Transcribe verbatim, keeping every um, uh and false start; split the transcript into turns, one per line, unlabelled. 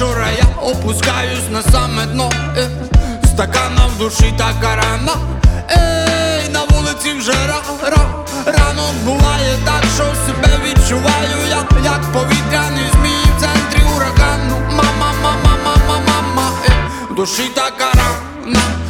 вечора я опускаюсь на саме дно. е, Стакана в душі така рана. Ей, на вулиці вже ра-ра. Ранок буває так, що себе відчуваю я, як повітряний змій в центрі урагану. Мама, мама, мама, мама, е, в душі така рана.